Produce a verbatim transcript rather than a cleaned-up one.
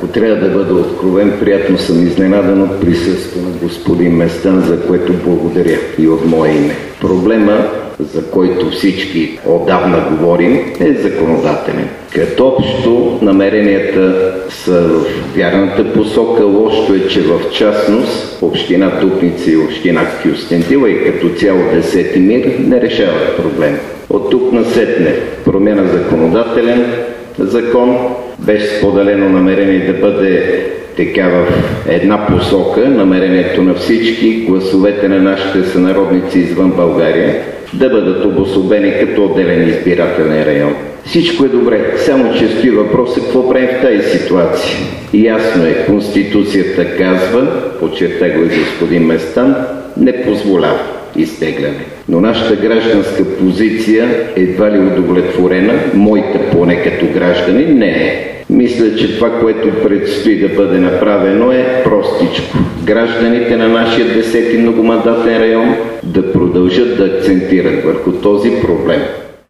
Ако трябва да бъда откровен, приятно съм изненадан от присъствието на господин Местан, за което благодаря и от мое име. Проблема, за който всички отдавна говорим, е законодателен. Като общо намеренията са в вярната посока, лошото е, че в частност община Дупница и община Кюстендил и като цяло Десети мир не решават проблема. От тук насетне промяна законодателен закон, беше споделено намерение да бъде така в една посока, намерението на всички, гласовете на нашите сънародници извън България, да бъдат обособени като отделен избирателен район. Всичко е добре, само че стои въпроса какво правим в тази ситуация. Ясно е, Конституцията казва, подчерта го и господин Местан, не позволява изтегляне. Но нашата гражданска позиция едва ли удовлетворена, моята поне като граждани, не е. Мисля, че това, което предстои да бъде направено е простичко. Гражданите на нашия десети многомандатен район да продължат да акцентират върху този проблем.